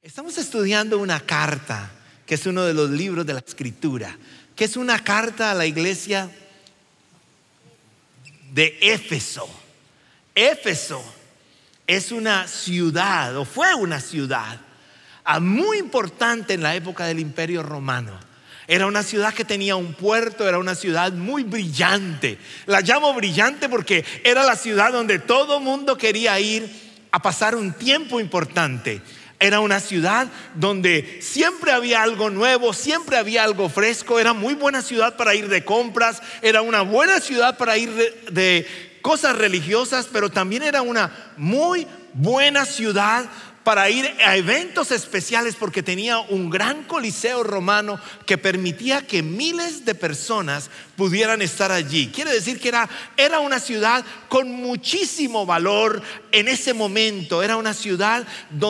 Estamos estudiando una carta, que es uno de los libros de la Escritura, que es una carta a la iglesia de Éfeso. Éfeso es una ciudad, o fue una ciudad muy importante en la época del Imperio Romano. Era una ciudad que tenía un puerto, era una ciudad muy brillante. La llamo brillante porque era la ciudad donde todo mundo quería ir a pasar un tiempo importante. Era una ciudad donde siempre había algo nuevo, siempre había algo fresco. Era muy buena ciudad para ir de compras, era una buena ciudad para ir de cosas religiosas, pero también era una muy buena ciudad para ir a eventos especiales porque tenía un gran coliseo romano que permitía que miles de personas pudieran estar allí. Quiere decir que era una ciudad con muchísimo valor en ese momento. Era una ciudad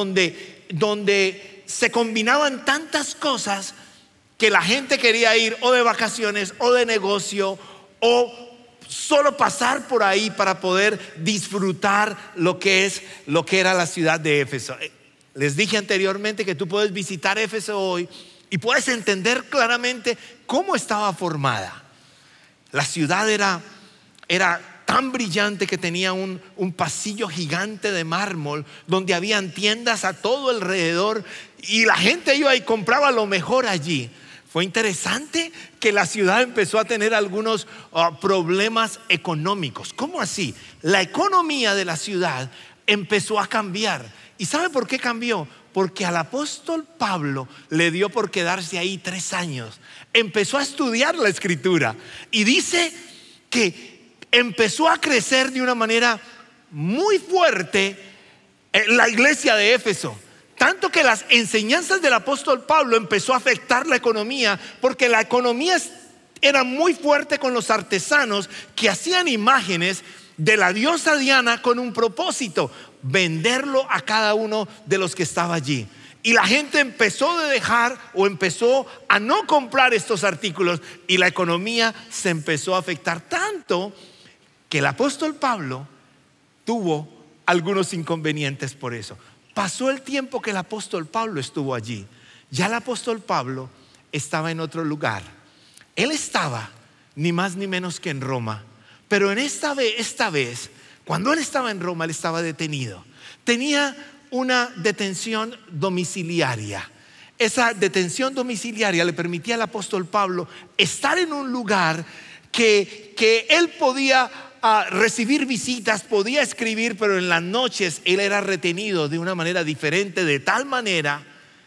donde se combinaban tantas cosas que la gente quería ir o de vacaciones o de negocio o solo pasar por ahí para poder disfrutar lo que era la ciudad de Éfeso. Les dije anteriormente que tú puedes visitar Éfeso hoy y puedes entender claramente cómo estaba formada. La ciudad era tan brillante que tenía un pasillo gigante de mármol donde habían tiendas a todo alrededor y la gente iba y compraba lo mejor allí. Fue interesante que la ciudad empezó a tener algunos problemas económicos. ¿Cómo así? La economía de la ciudad empezó a cambiar. ¿Y sabe por qué cambió? Porque al apóstol Pablo le dio por quedarse ahí 3 años. Empezó a estudiar la Escritura y dice que empezó a crecer de una manera muy fuerte la iglesia de Éfeso. Tanto que las enseñanzas del apóstol Pablo empezó a afectar la economía, porque la economía era muy fuerte con los artesanos que hacían imágenes de la diosa Diana con un propósito: venderlo a cada uno de los que estaba allí. Y la gente empezó a no comprar estos artículos y la economía se empezó a afectar tanto que el apóstol Pablo tuvo algunos inconvenientes por eso. Pasó el tiempo que el apóstol Pablo estuvo allí. Ya el apóstol Pablo estaba en otro lugar. Él estaba ni más ni menos que en Roma. Pero esta vez, cuando él estaba en Roma, él estaba detenido. Tenía una detención domiciliaria. Esa detención domiciliaria le permitía al apóstol Pablo estar en un lugar que él podía recibir visitas, podía escribir, pero en las noches él era retenido de una manera diferente, de tal manera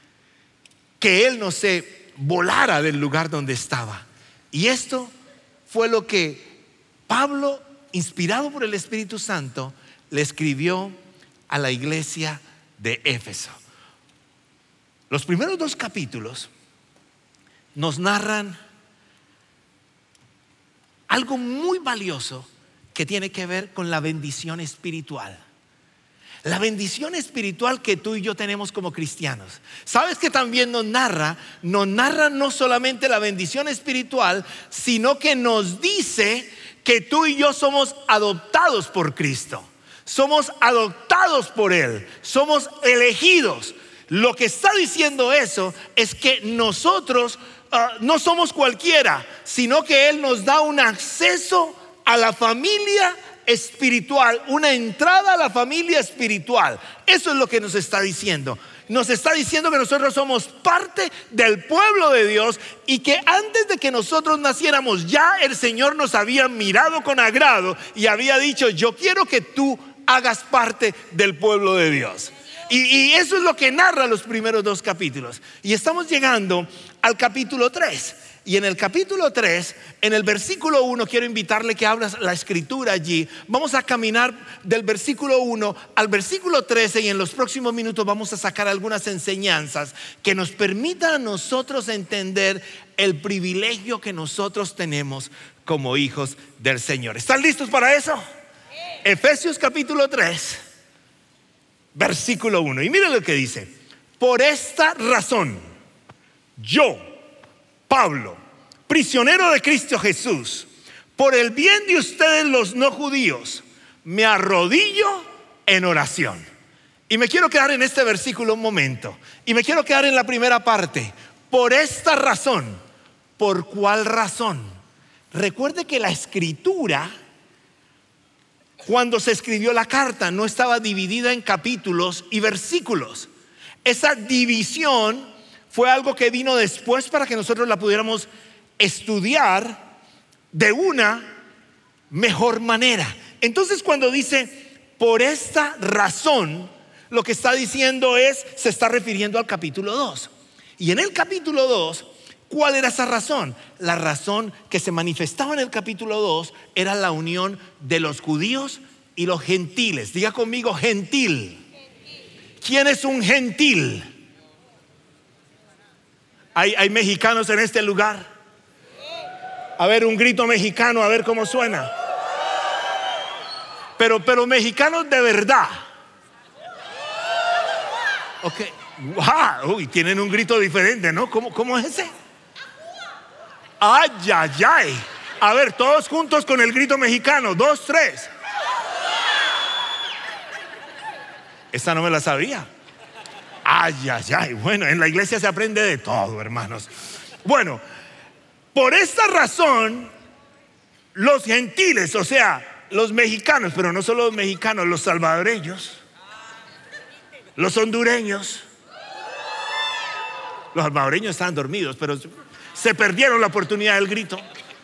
que él no se volara del lugar donde estaba. Y esto fue lo que Pablo, inspirado por el Espíritu Santo, le escribió a la iglesia de Éfeso. Los primeros 2 capítulos nos narran algo muy valioso que tiene que ver con la bendición espiritual. La bendición espiritual que tú y yo tenemos como cristianos. ¿Sabes que también nos narra no solamente la bendición espiritual, sino que nos dice que tú y yo somos adoptados por Cristo? Somos adoptados por Él, somos elegidos. Lo que está diciendo eso es que nosotros no somos cualquiera, sino que Él nos da un acceso a la familia espiritual, una entrada a la familia espiritual. Eso es lo que nos está diciendo. Nos está diciendo que nosotros somos parte del pueblo de Dios y que antes de que nosotros naciéramos ya el Señor nos había mirado con agrado y había dicho: yo quiero que tú hagas parte del pueblo de Dios. Y eso es lo que narra los primeros 2 capítulos. Y estamos llegando al capítulo 3. Y en el capítulo 3, en el versículo 1, quiero invitarle que abra la escritura allí. Vamos a caminar del versículo 1 al versículo 13 y en los próximos minutos vamos a sacar algunas enseñanzas que nos permitan a nosotros entender el privilegio que nosotros tenemos como hijos del Señor. ¿Están listos para eso? Sí. Efesios capítulo 3, versículo 1. Y miren lo que dice: por esta razón, yo, Pablo, prisionero de Cristo Jesús, por el bien de ustedes los no judíos, me arrodillo en oración. Y me quiero quedar en este versículo un momento. Y me quiero quedar en la primera parte. Por esta razón. ¿Por cuál razón? Recuerde que la escritura, cuando se escribió la carta, no estaba dividida en capítulos y versículos. Esa división fue algo que vino después para que nosotros la pudiéramos estudiar de una mejor manera. Entonces, cuando dice por esta razón, lo que está diciendo se está refiriendo al capítulo 2. Y en el capítulo 2, ¿cuál era esa razón? La razón que se manifestaba en el capítulo 2 era la unión de los judíos y los gentiles. Diga conmigo, gentil. ¿Quién es un gentil? ¿Hay mexicanos en este lugar? A ver, un grito mexicano, a ver cómo suena. Pero mexicanos de verdad. Ok. Wow, uy, tienen un grito diferente, ¿no? ¿Cómo es ese? Ay, ay, ay. A ver, todos juntos con el grito mexicano. 2, 3. Esta no me la sabía. Ay, ay, ay. Bueno, en la iglesia se aprende de todo, hermanos. Bueno, por esta razón, los gentiles, o sea, los mexicanos, pero no solo los mexicanos, los salvadoreños, los hondureños. Los salvadoreños estaban dormidos, pero se perdieron la oportunidad del grito.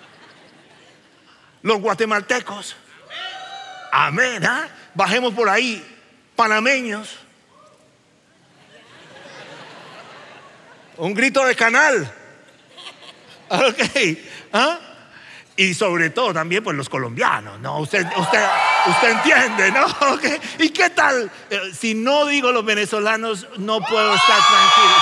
Los guatemaltecos. Amén, ¿eh? Bajemos por ahí. Panameños. Un grito de canal. Ok. ¿Ah? Y sobre todo también pues los colombianos, ¿no? Usted entiende, ¿no? Okay. ¿Y qué tal? Si no digo los venezolanos, no puedo estar tranquilo.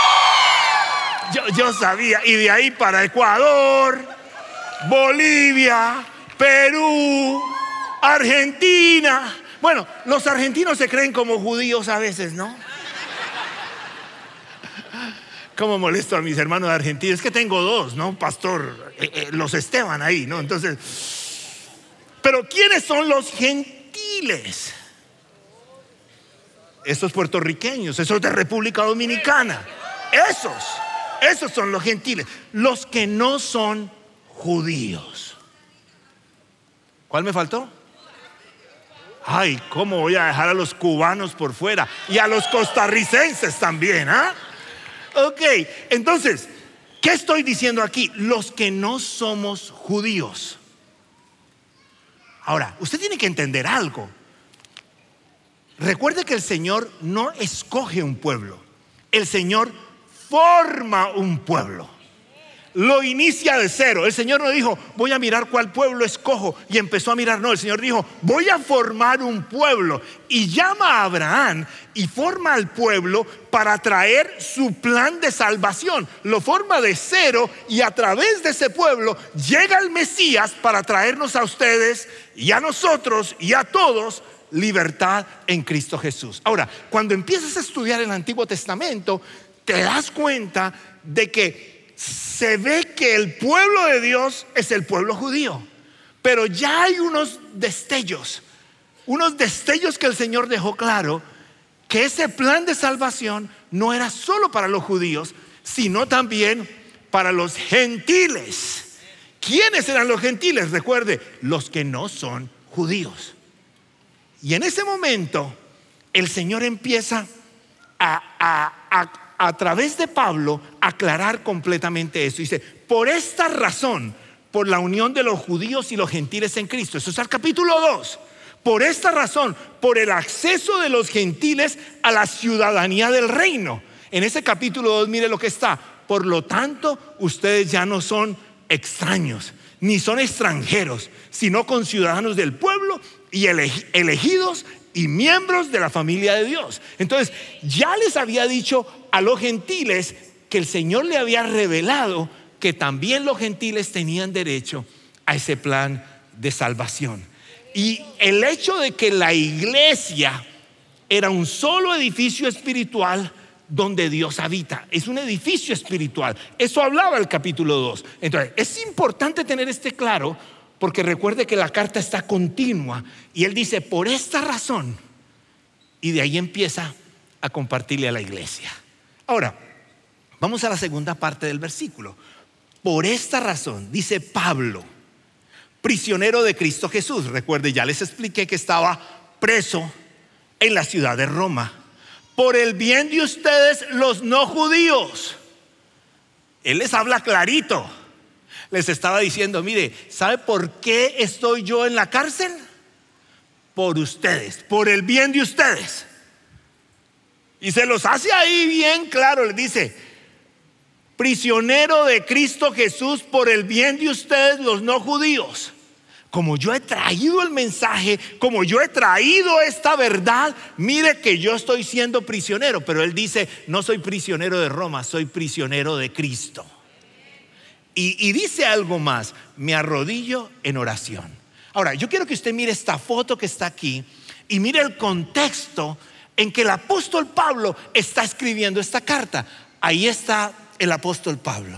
Yo sabía. Y de ahí para Ecuador, Bolivia, Perú, Argentina. Bueno, los argentinos se creen como judíos a veces, ¿no? Cómo molesto a mis hermanos de Argentina. Es que tengo 2, ¿no? Pastor, los Esteban ahí, ¿no? Entonces, pero ¿quiénes son los gentiles? Esos puertorriqueños, esos de República Dominicana. Esos son los gentiles. Los que no son judíos. ¿Cuál me faltó? Ay, ¿cómo voy a dejar a los cubanos por fuera? Y a los costarricenses también, ¿ah? Ok, entonces, ¿qué estoy diciendo aquí? Los que no somos judíos. Ahora, usted tiene que entender algo. Recuerde que el Señor no escoge un pueblo. El Señor forma un pueblo. Lo inicia de cero. El Señor no dijo, voy a mirar cuál pueblo escojo, y empezó a mirar. No, el Señor dijo, voy a formar un pueblo. Y llama a Abraham y forma al pueblo para traer su plan de salvación. Lo forma de cero, y a través de ese pueblo llega el Mesías para traernos a ustedes y a nosotros y a todos libertad en Cristo Jesús. Ahora, cuando empiezas a estudiar el Antiguo Testamento, te das cuenta de que se ve que el pueblo de Dios es el pueblo judío, pero ya hay unos destellos que el Señor dejó claro, que ese plan de salvación no era solo para los judíos, sino también para los gentiles. ¿Quiénes eran los gentiles? Recuerde, los que no son judíos. Y en ese momento el Señor empieza a través de Pablo aclarar completamente eso. Dice, por esta razón, por la unión de los judíos y los gentiles en Cristo. Eso es el capítulo 2. Por esta razón, por el acceso de los gentiles a la ciudadanía del reino. En ese capítulo 2, mire lo que está. Por lo tanto, ustedes ya no son extraños, ni son extranjeros, sino conciudadanos del pueblo y elegidos y miembros de la familia de Dios. Entonces, ya les había dicho a los gentiles que el Señor le había revelado que también los gentiles tenían derecho a ese plan de salvación. Y el hecho de que la iglesia era un solo edificio espiritual donde Dios habita, es un edificio espiritual. Eso hablaba el capítulo 2. Entonces, es importante tener claro, porque recuerde que la carta está continua, y él dice, por esta razón, Y de ahí empieza a compartirle a la iglesia. Ahora, vamos a la segunda parte del versículo. Por esta razón, dice Pablo, prisionero de Cristo Jesús. Recuerde, ya les expliqué que estaba preso en la ciudad de Roma. Por el bien de ustedes, los no judíos. Él les habla clarito. Les estaba diciendo, mire, ¿sabe por qué estoy yo en la cárcel? Por ustedes, por el bien de ustedes. Y se los hace ahí bien claro. Les dice, prisionero de Cristo Jesús por el bien de ustedes, los no judíos. Como yo he traído el mensaje, como yo he traído esta verdad, mire que yo estoy siendo prisionero. Pero él dice, no soy prisionero de Roma, soy prisionero de Cristo. Y dice algo más, me arrodillo en oración. Ahora, yo quiero que usted mire esta foto que está aquí y mire el contexto en que el apóstol Pablo está escribiendo esta carta. Ahí está el apóstol Pablo.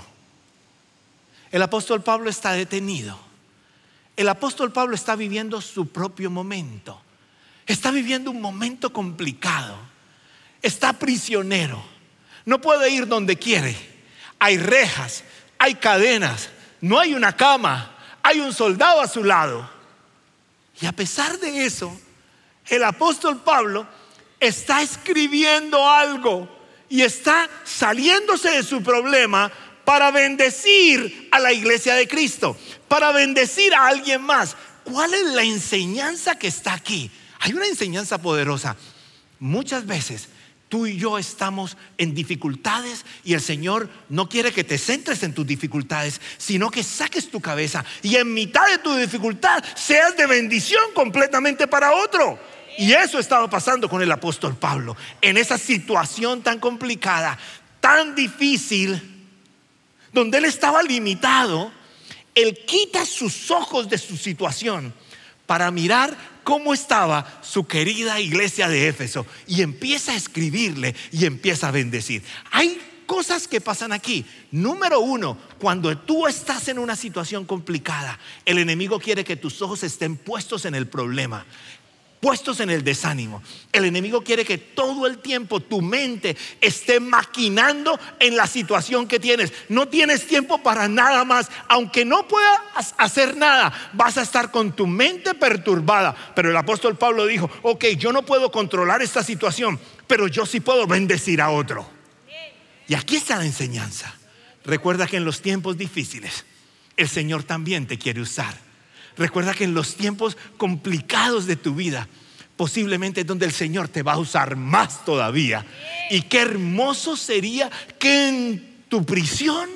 El apóstol Pablo está detenido. El apóstol Pablo está viviendo su propio momento. Está viviendo un momento complicado. Está prisionero. No puede ir donde quiere. Hay rejas, hay cadenas, no hay una cama, hay un soldado a su lado. Y a pesar de eso, el apóstol Pablo está escribiendo algo y está saliéndose de su problema para bendecir a la iglesia de Cristo, para bendecir a alguien más. ¿Cuál es la enseñanza que está aquí? Hay una enseñanza poderosa. Muchas veces tú y yo estamos en dificultades y el Señor no quiere que te centres en tus dificultades, sino que saques tu cabeza y en mitad de tu dificultad seas de bendición completamente para otro. Y eso estaba pasando con el apóstol Pablo. En esa situación tan complicada, tan difícil, donde él estaba limitado, él quita sus ojos de su situación para mirar cómo estaba su querida iglesia de Éfeso y empieza a escribirle y empieza a bendecir. Hay cosas que pasan aquí. Número uno, cuando tú estás en una situación complicada, el enemigo quiere que tus ojos estén puestos en el problema, puestos en el desánimo. El enemigo quiere que todo el tiempo tu mente esté maquinando en la situación que tienes. No tienes tiempo para nada más. Aunque no puedas hacer nada, vas a estar con tu mente perturbada. Pero el apóstol Pablo dijo, ok, yo no puedo controlar esta situación, pero yo sí puedo bendecir a otro. Y aquí está la enseñanza. Recuerda que en los tiempos difíciles el Señor también te quiere usar. Recuerda que en los tiempos complicados de tu vida, posiblemente es donde el Señor te va a usar más todavía. Y qué hermoso sería que en tu prisión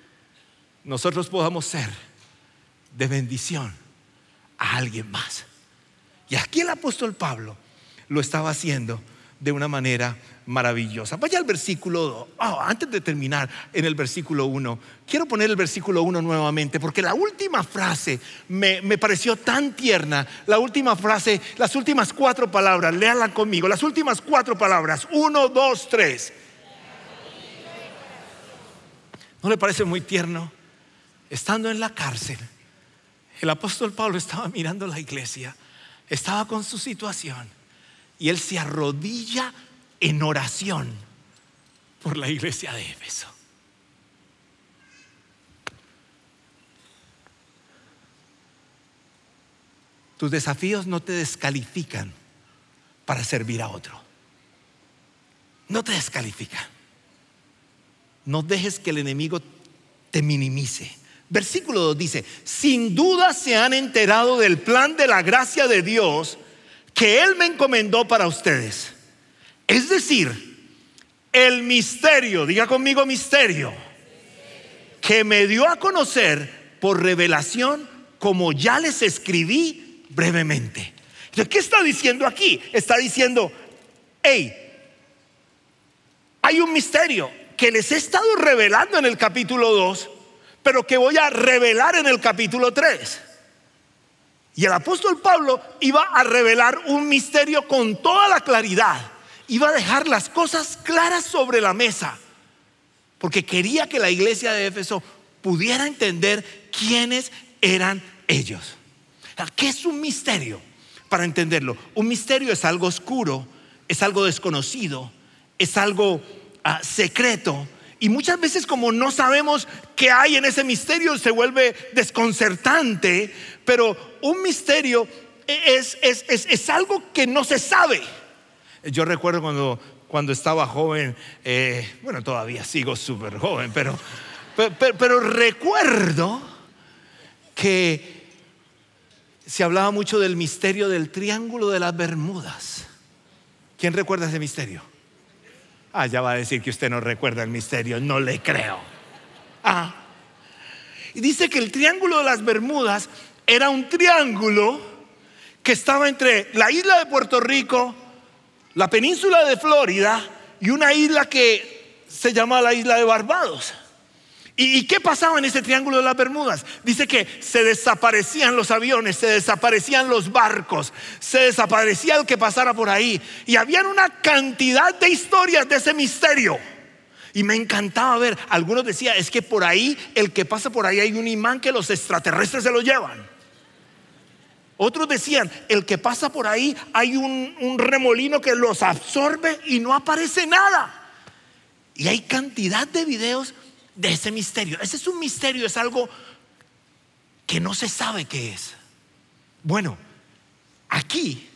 nosotros podamos ser de bendición a alguien más. Y aquí el apóstol Pablo lo estaba haciendo de una manera maravillosa. Vaya al versículo 2. Antes de terminar en el versículo 1, quiero poner el versículo 1 nuevamente, porque la última frase me pareció tan tierna. La última frase, las últimas 4 palabras, léanla conmigo. Las últimas 4 palabras, 1, 2, 3. ¿No le parece muy tierno? Estando en la cárcel, el apóstol Pablo estaba mirando la iglesia, estaba con su situación y él se arrodilla en oración por la iglesia de Éfeso. Tus desafíos no te descalifican para servir a otro. No te descalifican. No dejes que el enemigo te minimice. Versículo 2 dice: sin duda se han enterado del plan de la gracia de Dios que Él me encomendó para ustedes. Es decir, el misterio, diga conmigo misterio, que me dio a conocer por revelación, como ya les escribí brevemente. Entonces, ¿qué está diciendo aquí? Está diciendo, hey, hay un misterio que les he estado revelando en el capítulo 2, pero que voy a revelar en el capítulo 3. Y el apóstol Pablo iba a revelar un misterio con toda la claridad. Iba a dejar las cosas claras sobre la mesa, porque quería que la iglesia de Éfeso pudiera entender quiénes eran ellos. ¿Qué es un misterio? Para entenderlo, un misterio es algo oscuro es algo desconocido, es algo secreto. Y muchas veces, como no sabemos qué hay en ese misterio, se vuelve desconcertante. Pero un misterio es algo que no se sabe. Yo recuerdo cuando estaba joven, bueno, todavía sigo súper joven, pero recuerdo que se hablaba mucho del misterio del Triángulo de las Bermudas. ¿Quién recuerda ese misterio? Ya va a decir que usted no recuerda el misterio. No le creo. Y dice que el Triángulo de las Bermudas era un triángulo que estaba entre la isla de Puerto Rico, la península de Florida y una isla que se llama la isla de Barbados. ¿Y qué pasaba en ese Triángulo de las Bermudas? Dice que se desaparecían los aviones, se desaparecían los barcos, se desaparecía el que pasara por ahí. Y había una cantidad de historias de ese misterio. Y me encantaba ver, algunos decían, es que por ahí, el que pasa por ahí hay un imán que los extraterrestres se lo llevan. Otros decían, el que pasa por ahí hay un remolino que los absorbe y no aparece nada. Y hay cantidad de videos de ese misterio. Ese es un misterio, es algo que no se sabe qué es. Bueno, aquí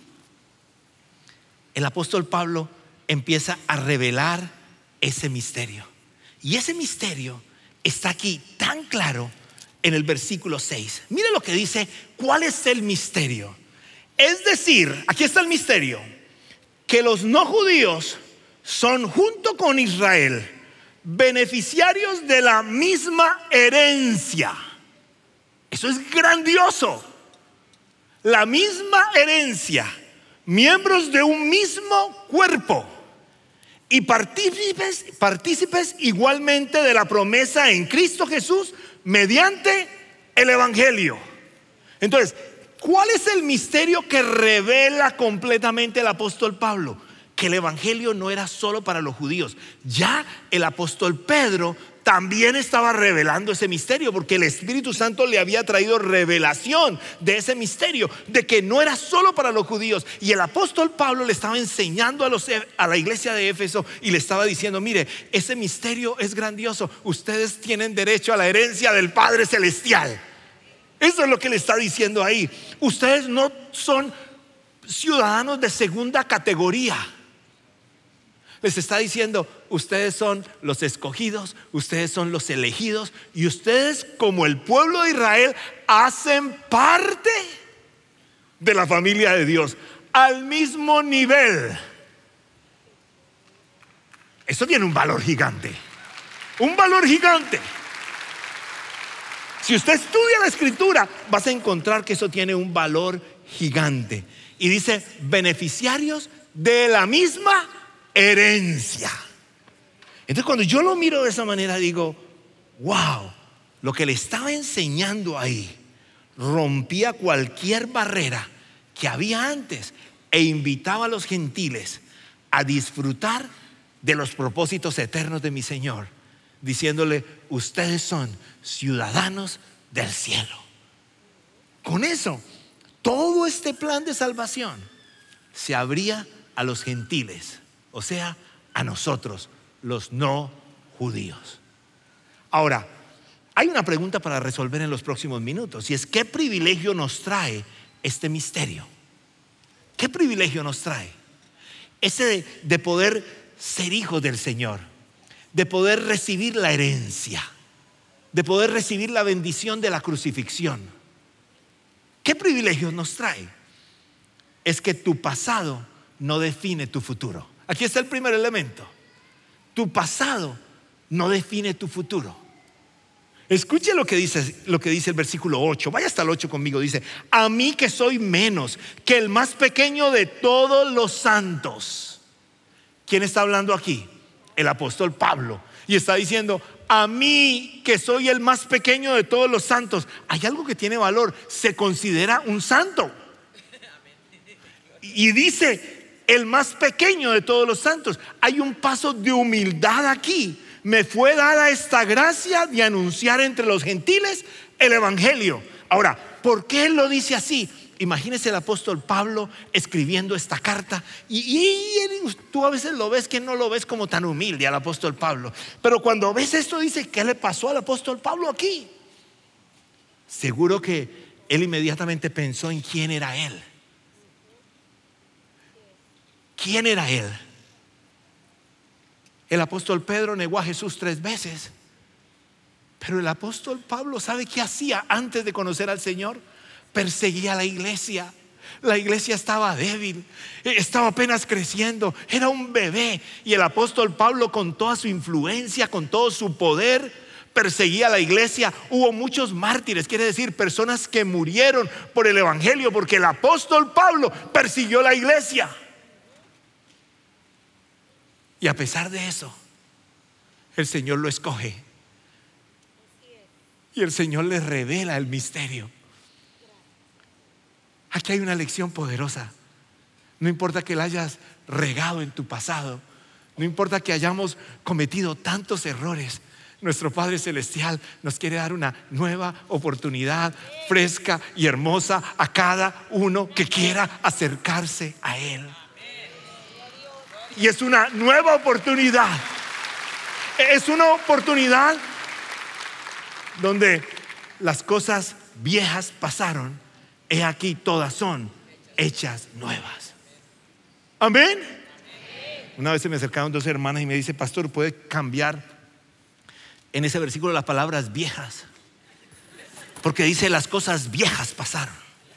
el apóstol Pablo empieza a revelar ese misterio. Y ese misterio está aquí tan claro en el versículo 6. Mire lo que dice, ¿cuál es el misterio? Es decir, aquí está el misterio, que los no judíos son junto con Israel beneficiarios de la misma herencia. Eso es grandioso. La misma herencia, miembros de un mismo cuerpo y partícipes igualmente de la promesa en Cristo Jesús mediante el evangelio. Entonces, ¿cuál es el misterio que revela completamente el apóstol Pablo? Que el evangelio no era solo para los judíos. Ya el apóstol Pedro también estaba revelando ese misterio, porque el Espíritu Santo le había traído revelación de ese misterio, de que no era solo para los judíos. Y el apóstol Pablo le estaba enseñando a la iglesia de Éfeso y le estaba diciendo, mire, ese misterio es grandioso. Ustedes tienen derecho a la herencia del Padre Celestial. Eso es lo que le está diciendo ahí. Ustedes no son ciudadanos de segunda categoría. Les está diciendo, ustedes son los escogidos, ustedes son los elegidos, y ustedes, como el pueblo de Israel, hacen parte de la familia de Dios al mismo nivel. Eso tiene un valor gigante. Un valor gigante. Si usted estudia la escritura, vas a encontrar que eso tiene un valor gigante. Y dice, beneficiarios de la misma herencia. Entonces, cuando yo lo miro de esa manera, digo, wow, lo que le estaba enseñando ahí rompía cualquier barrera que había antes e invitaba a los gentiles a disfrutar de los propósitos eternos de mi Señor, diciéndole, ustedes son ciudadanos del cielo. Con eso, todo este plan de salvación se abría a los gentiles, o sea, a nosotros, los no judíos. Ahora, hay una pregunta para resolver en los próximos minutos, y es, ¿qué privilegio nos trae este misterio? ¿Qué privilegio nos trae? Ese de poder ser hijos del Señor, de poder recibir la herencia, de poder recibir la bendición de la crucifixión. ¿Qué privilegio nos trae? Es que tu pasado no define tu futuro. Aquí está el primer elemento. Tu pasado no define tu futuro. Escuche lo que dice el versículo 8. Vaya hasta el 8 conmigo. Dice, a mí que soy menos que el más pequeño de todos los santos. ¿Quién está hablando aquí? El apóstol Pablo. Y está diciendo, a mí que soy el más pequeño de todos los santos. Hay algo que tiene valor. Se considera un santo. Y dice, el más pequeño de todos los santos. Hay un paso de humildad aquí. Me fue dada esta gracia de anunciar entre los gentiles el evangelio. Ahora, ¿por qué él lo dice así? Imagínese el apóstol Pablo escribiendo esta carta y tú a veces lo ves que no lo ves como tan humilde al apóstol Pablo, pero cuando ves esto dice, ¿qué le pasó al apóstol Pablo aquí? Seguro que él inmediatamente pensó en quién era él. ¿Quién era él? El apóstol Pedro negó a Jesús 3 veces, pero el apóstol Pablo, ¿sabe qué hacía antes de conocer al Señor? Perseguía a la iglesia. La iglesia estaba débil, estaba apenas creciendo, era un bebé. Y el apóstol Pablo, con toda su influencia, con todo su poder, perseguía a la iglesia. Hubo muchos mártires, quiere decir personas que murieron por el evangelio, porque el apóstol Pablo persiguió a la iglesia. Y a pesar de eso, el Señor lo escoge y el Señor le revela el misterio. Aquí hay una lección poderosa. No importa que la hayas regado en tu pasado, no importa que hayamos cometido tantos errores, nuestro Padre Celestial nos quiere dar una nueva oportunidad fresca y hermosa a cada uno que quiera acercarse a Él. Y es una nueva oportunidad. Es una oportunidad donde las cosas viejas pasaron. He aquí, todas son hechas nuevas. Amén. Una vez se me acercaron 2 hermanas y me dice, pastor, ¿puede cambiar en ese versículo las palabras viejas? Porque dice, las cosas viejas pasaron.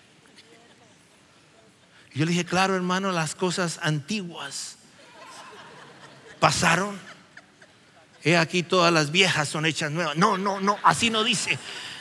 Y yo le dije, claro, hermano, las cosas antiguas pasaron. He aquí, todas las viejas son hechas nuevas. No, así no dice.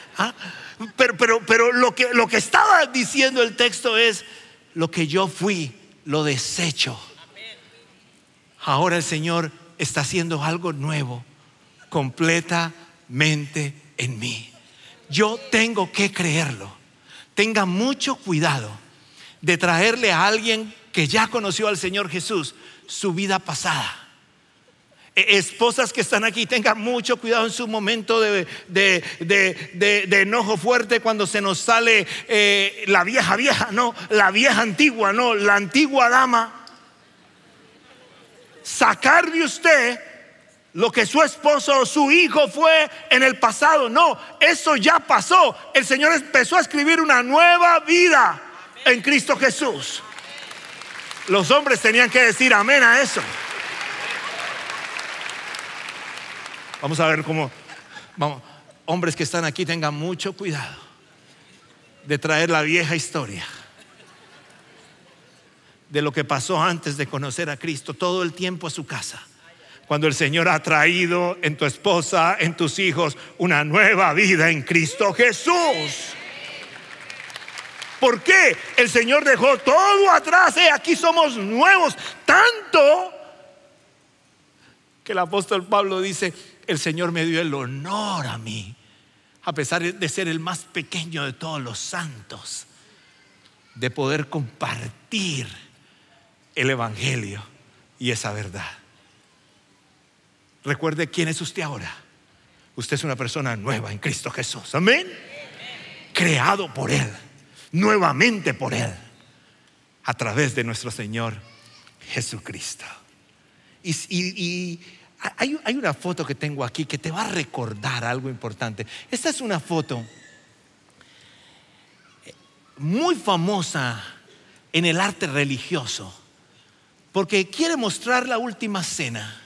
Pero lo que estaba diciendo el texto es, lo que yo fui, lo desecho. Ahora el Señor está haciendo algo nuevo, completamente en mí. Yo tengo que creerlo. Tenga mucho cuidado de traerle a alguien que ya conoció al Señor Jesús su vida pasada. Esposas que están aquí, tengan mucho cuidado en su momento de enojo fuerte, cuando se nos sale la vieja, no, la vieja antigua, no, la antigua dama. Sacar de usted lo que su esposo o su hijo fue en el pasado. No, eso ya pasó. El Señor empezó a escribir una nueva vida en Cristo Jesús. Los hombres tenían que decir amén a eso. Vamos a ver cómo, hombres que están aquí, tengan mucho cuidado de traer la vieja historia de lo que pasó antes de conocer a Cristo todo el tiempo a su casa, cuando el Señor ha traído en tu esposa, en tus hijos, una nueva vida en Cristo Jesús. ¿Por qué? El Señor dejó todo atrás. Aquí somos nuevos, tanto que el apóstol Pablo dice, el Señor me dio el honor a mí, a pesar de ser el más pequeño de todos los santos, de poder compartir el evangelio y esa verdad. Recuerde quién es usted ahora. Usted es una persona nueva en Cristo Jesús. Amén. Creado por Él, nuevamente por Él, a través de nuestro Señor Jesucristo. Y hay una foto que tengo aquí que te va a recordar algo importante. Esta es una foto muy famosa en el arte religioso, porque quiere mostrar la última cena,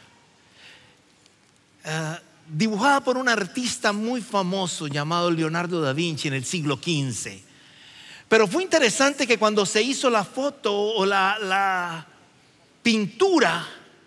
dibujada por un artista muy famoso llamado Leonardo da Vinci en el siglo XV. Pero fue interesante que cuando se hizo la foto o la pintura,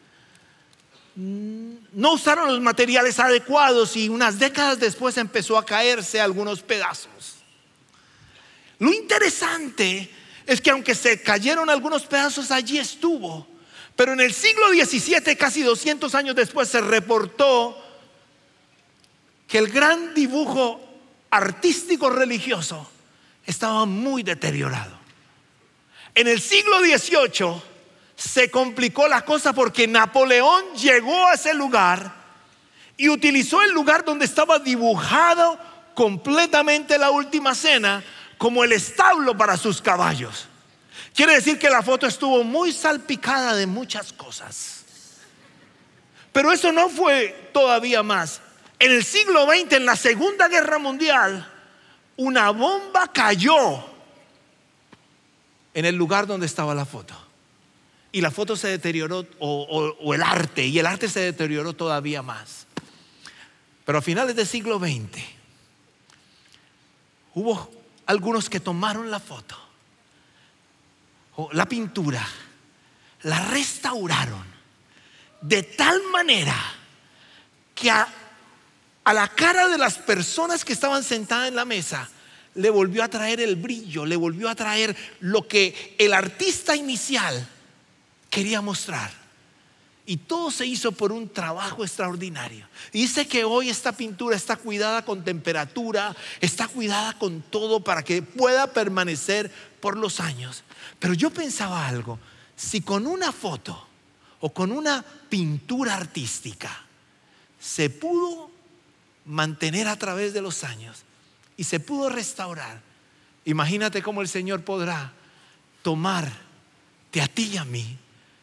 no usaron los materiales adecuados y unas décadas después empezó a caerse algunos pedazos. Lo interesante es que aunque se cayeron algunos pedazos, allí estuvo. Pero en el siglo XVII, casi 200 años después, se reportó que el gran dibujo artístico religioso estaba muy deteriorado. En el siglo XVIII se complicó la cosa porque Napoleón llegó a ese lugar y utilizó el lugar donde estaba dibujado completamente la última cena como el establo para sus caballos. Quiere decir que la foto estuvo muy salpicada de muchas cosas. Pero eso no fue todavía más. En el siglo XX, en la Segunda Guerra Mundial, una bomba cayó en el lugar donde estaba la foto. Y la foto se deterioró, o el arte, y el arte se deterioró todavía más. Pero a finales del siglo XX, hubo algunos que tomaron la foto, o la pintura, la restauraron de tal manera que a la cara de las personas que estaban sentadas en la mesa le volvió a traer el brillo, le volvió a traer lo que el artista inicial quería mostrar. Y todo se hizo por un trabajo extraordinario. Dice que hoy esta pintura está cuidada con temperatura, está cuidada con todo para que pueda permanecer por los años. Pero yo pensaba algo: si con una foto o con una pintura artística se pudo mantener a través de los años y se pudo restaurar, imagínate cómo el Señor podrá tomarte a ti y a mí,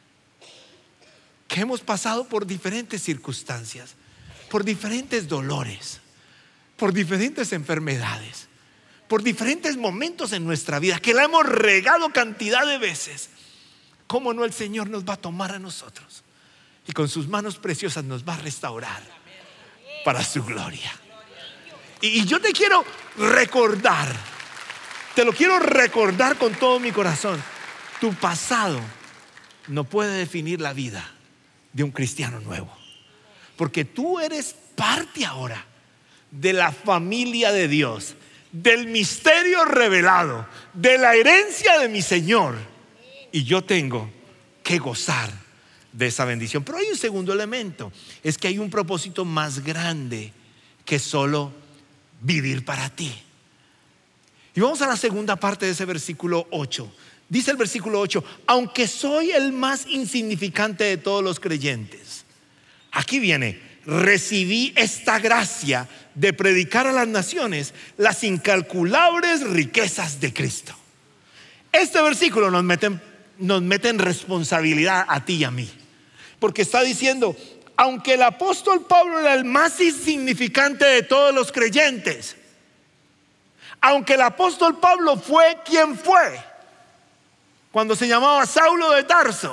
que hemos pasado por diferentes circunstancias, por diferentes dolores, por diferentes enfermedades, por diferentes momentos en nuestra vida, que la hemos regado cantidad de veces. ¿Cómo no el Señor nos va a tomar a nosotros y con sus manos preciosas nos va a restaurar para su gloria? Y yo te quiero recordar, te lo quiero recordar con todo mi corazón: tu pasado no puede definir la vida de un cristiano nuevo, porque tú eres parte ahora de la familia de Dios, del misterio revelado, de la herencia de mi Señor, y yo tengo que gozar de esa bendición. Pero hay un segundo elemento: es que hay un propósito más grande que solo vivir para ti. Y vamos a la segunda parte de ese versículo 8. Dice el versículo 8: aunque soy el más insignificante de todos los creyentes, aquí viene, recibí esta gracia de predicar a las naciones las incalculables riquezas de Cristo. Este versículo nos mete en responsabilidad a ti y a mí, porque está diciendo: aunque el apóstol Pablo era el más insignificante de todos los creyentes, aunque el apóstol Pablo fue quien fue cuando se llamaba Saulo de Tarso,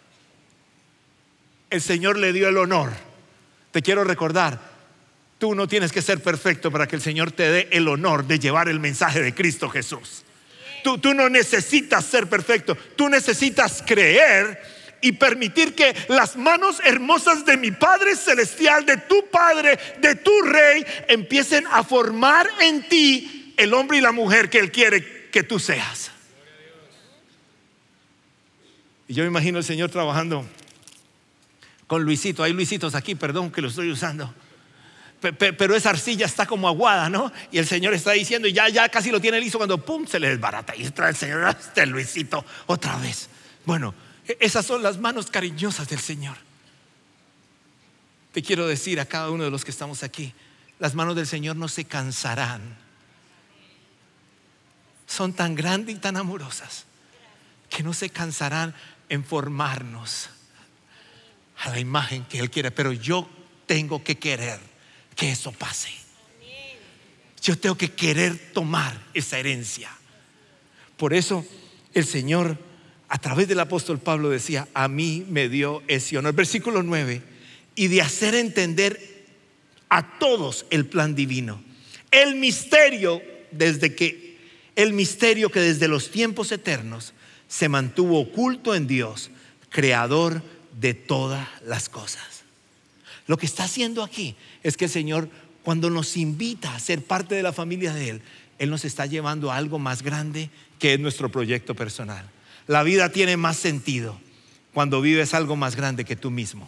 el Señor le dio el honor. Te quiero recordar, tú no tienes que ser perfecto para que el Señor te dé el honor de llevar el mensaje de Cristo Jesús. Tú no necesitas ser perfecto, tú necesitas creer y permitir que las manos hermosas de mi Padre Celestial, de tu Padre, de tu Rey, empiecen a formar en ti el hombre y la mujer que Él quiere que tú seas. Y yo me imagino al Señor trabajando con Luisito. Hay Luisitos aquí, perdón que lo estoy usando, pero esa arcilla está como aguada, ¿no? Y el Señor está diciendo, y ya casi lo tiene listo, cuando pum, se le desbarata y trae el Señor hasta Luisito otra vez. Bueno, esas son las manos cariñosas del Señor. Te quiero decir a cada uno de los que estamos aquí: las manos del Señor no se cansarán. Son tan grandes y tan amorosas que no se cansarán en formarnos a la imagen que Él quiere. Pero yo tengo que querer que eso pase. Yo tengo que querer tomar esa herencia. Por eso el Señor, a través del apóstol Pablo, decía: a mí me dio ese honor. Versículo 9: y de hacer entender a todos el plan divino, el misterio que desde los tiempos eternos se mantuvo oculto en Dios, creador de todas las cosas. Lo que está haciendo aquí es que el Señor, cuando nos invita a ser parte de la familia de Él, Él nos está llevando a algo más grande, que es nuestro proyecto personal. La vida tiene más sentido cuando vives algo más grande que tú mismo.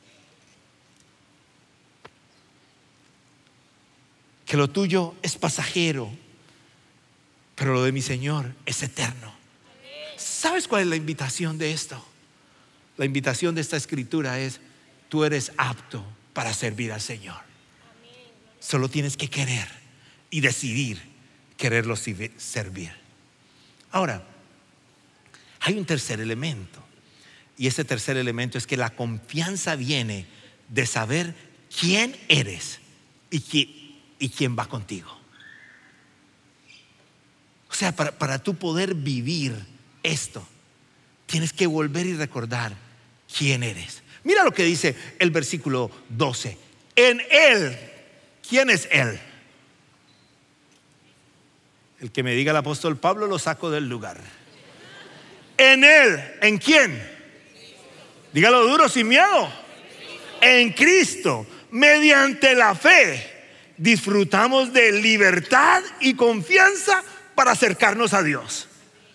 Que lo tuyo es pasajero, pero lo de mi Señor es eterno. ¿Sabes cuál es la invitación de esto? La invitación de esta escritura es: tú eres apto para servir al Señor. Solo tienes que querer y decidir quererlo servir. Ahora, hay un tercer elemento, y ese tercer elemento es que la confianza viene de saber quién eres y quién va contigo. O sea, para tú poder vivir esto, tienes que volver y recordar quién eres. Mira lo que dice el versículo 12. En Él, ¿quién es Él? El que me diga el apóstol Pablo lo saco del lugar. En Él, ¿en quién? Dígalo duro, sin miedo. En Cristo, mediante la fe, disfrutamos de libertad y confianza para acercarnos a Dios.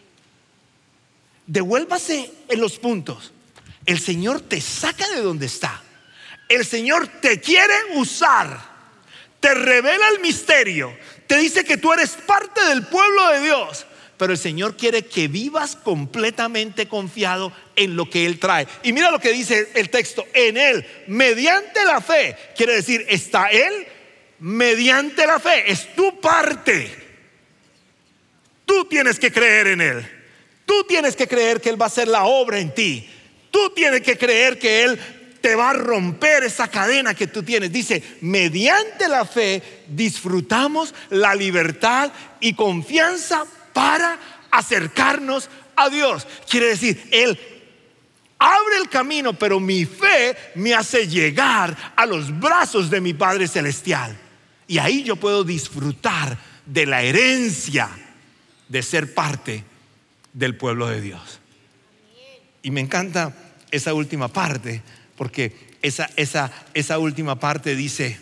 Devuélvase en los puntos. El Señor te saca de donde está. El Señor te quiere usar. Te revela el misterio. Te dice que tú eres parte del pueblo de Dios. Pero el Señor quiere que vivas completamente confiado en lo que Él trae. Y mira lo que dice el texto. En Él, mediante la fe. Quiere decir, está Él mediante la fe. Es tu parte. Tú tienes que creer en Él. Tú tienes que creer que Él va a hacer la obra en ti. Tú tienes que creer que Él te va a romper esa cadena que tú tienes. Dice, mediante la fe disfrutamos la libertad y confianza para acercarnos a Dios. Quiere decir, Él abre el camino, pero mi fe me hace llegar a los brazos de mi Padre Celestial. Y ahí yo puedo disfrutar de la herencia de ser parte del pueblo de Dios. Y me encanta esa última parte, porque esa última parte dice,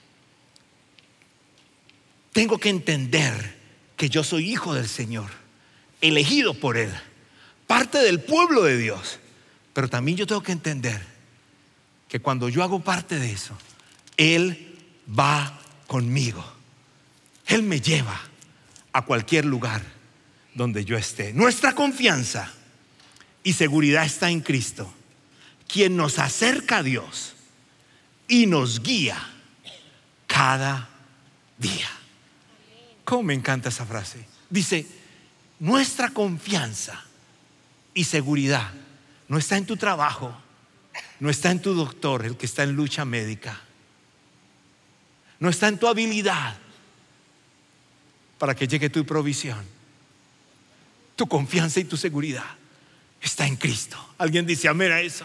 tengo que entender que yo soy hijo del Señor, elegido por Él, parte del pueblo de Dios. Pero también yo tengo que entender que cuando yo hago parte de eso, Él va conmigo. Él me lleva a cualquier lugar donde yo esté. Nuestra confianza y seguridad está en Cristo, quien nos acerca a Dios y nos guía cada día. ¿Cómo me encanta esa frase? Dice, nuestra confianza y seguridad no está en tu trabajo, no está en tu doctor, el que está en lucha médica, no está en tu habilidad para que llegue tu provisión. Tu confianza y tu seguridad está en Cristo. ¿Alguien dice amén a eso?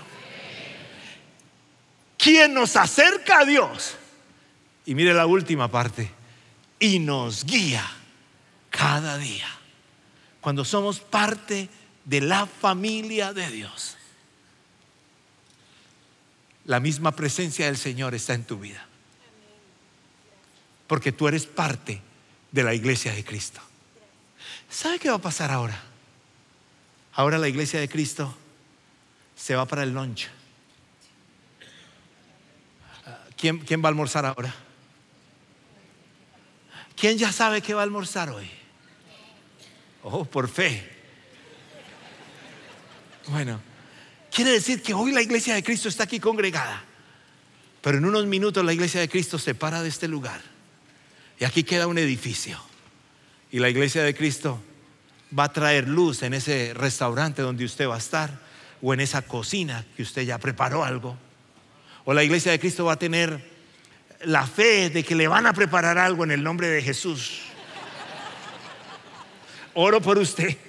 Quien nos acerca a Dios. Y mire la última parte. Y nos guía cada día. Cuando somos parte de la familia de Dios, la misma presencia del Señor está en tu vida. Porque tú eres parte de la iglesia de Cristo. ¿Sabe qué va a pasar ahora? Ahora la iglesia de Cristo se va para el lunch. ¿Quién va a almorzar ahora? ¿Quién ya sabe qué va a almorzar hoy? Oh, por fe. Bueno, quiere decir que hoy la iglesia de Cristo está aquí congregada, pero en unos minutos la iglesia de Cristo se para de este lugar y aquí queda un edificio. Y la iglesia de Cristo va a traer luz en ese restaurante donde usted va a estar, o en esa cocina que usted ya preparó algo. O la iglesia de Cristo va a tener la fe de que le van a preparar algo en el nombre de Jesús. Oro por usted.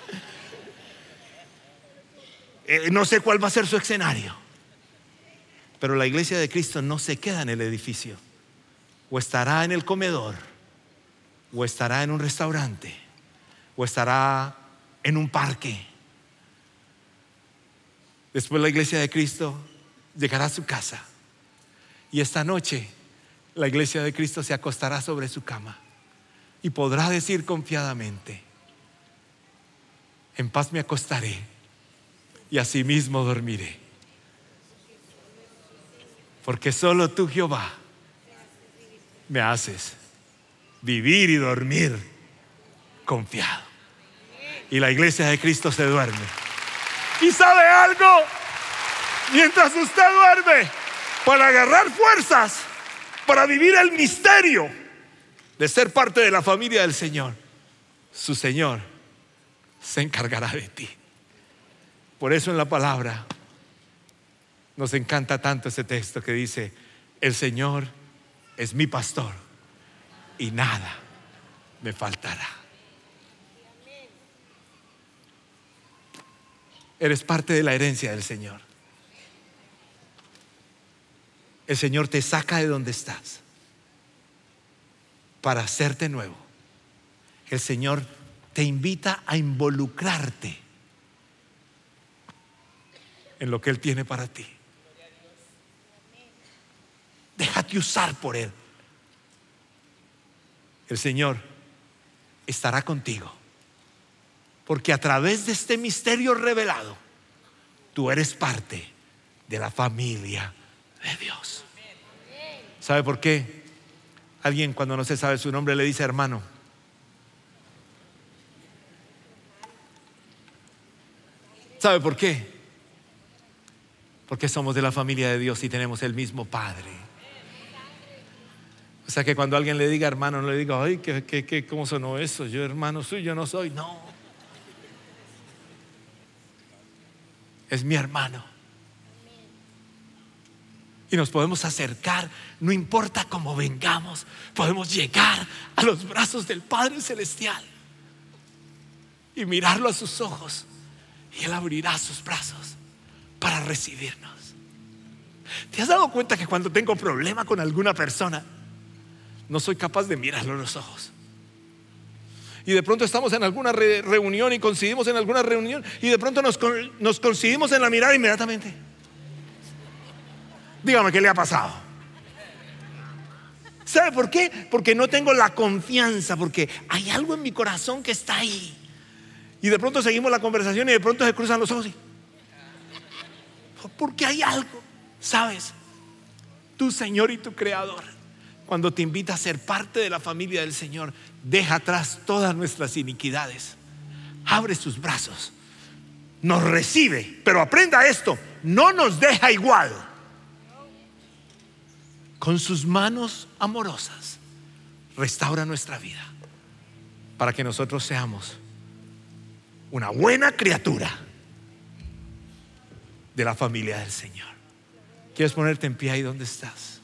No sé cuál va a ser su escenario, pero la iglesia de Cristo no se queda en el edificio. O estará en el comedor, o estará en un restaurante, o estará en un parque. Después la iglesia de Cristo llegará a su casa, y esta noche la iglesia de Cristo se acostará sobre su cama y podrá decir confiadamente: en paz me acostaré y asimismo dormiré, porque solo tú, Jehová, me haces vivir y dormir confiado. Y la iglesia de Cristo se duerme. ¿Y sabe algo? Mientras usted duerme, para agarrar fuerzas, para vivir el misterio de ser parte de la familia del Señor, su Señor se encargará de ti. Por eso en la palabra nos encanta tanto ese texto que dice: el Señor es mi pastor y nada me faltará. Eres parte de la herencia del Señor. El Señor te saca de donde estás para hacerte nuevo. El Señor te invita a involucrarte en lo que Él tiene para ti. Déjate usar por Él. El Señor estará contigo, porque a través de este misterio revelado, tú eres parte de la familia de Dios. ¿Sabe por qué? Alguien, cuando no se sabe su nombre, le dice hermano. ¿Sabe por qué? Porque somos de la familia de Dios y tenemos el mismo Padre. O sea que cuando alguien le diga hermano, no le diga: ay, ¿cómo sonó eso? Yo hermano suyo no soy. No, es mi hermano. Y nos podemos acercar, no importa cómo vengamos, podemos llegar a los brazos del Padre Celestial y mirarlo a sus ojos, y Él abrirá sus brazos para recibirnos. ¿Te has dado cuenta que cuando tengo problema con alguna persona, no soy capaz de mirarlo a los ojos? Y de pronto estamos en alguna reunión y coincidimos en alguna reunión, y de pronto nos coincidimos en la mirada inmediatamente. Dígame, ¿qué le ha pasado? ¿Sabe por qué? Porque no tengo la confianza, porque hay algo en mi corazón que está ahí. Y de pronto seguimos la conversación y de pronto se cruzan los ojos y... porque hay algo, ¿sabes? Tu Señor y tu Creador, cuando te invita a ser parte de la familia del Señor, deja atrás todas nuestras iniquidades, abre sus brazos, nos recibe, pero aprenda esto: no nos deja igual. Con sus manos amorosas restaura nuestra vida para que nosotros seamos una buena criatura de la familia del Señor. ¿Quieres ponerte en pie ahí donde estás?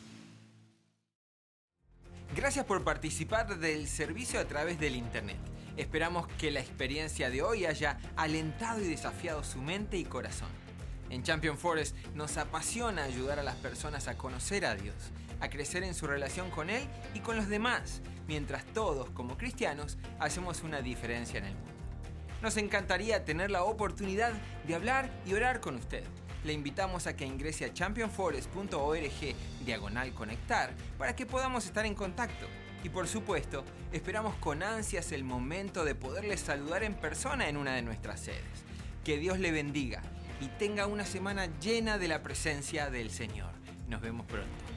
Gracias por participar del servicio a través del internet. Esperamos que la experiencia de hoy haya alentado y desafiado su mente y corazón. En Champion Forest nos apasiona ayudar a las personas a conocer a Dios, a crecer en su relación con Él y con los demás, mientras todos, como cristianos, hacemos una diferencia en el mundo. Nos encantaría tener la oportunidad de hablar y orar con usted. Le invitamos a que ingrese a championforest.org/conectar para que podamos estar en contacto. Y por supuesto, esperamos con ansias el momento de poderle saludar en persona en una de nuestras sedes. Que Dios le bendiga y tenga una semana llena de la presencia del Señor. Nos vemos pronto.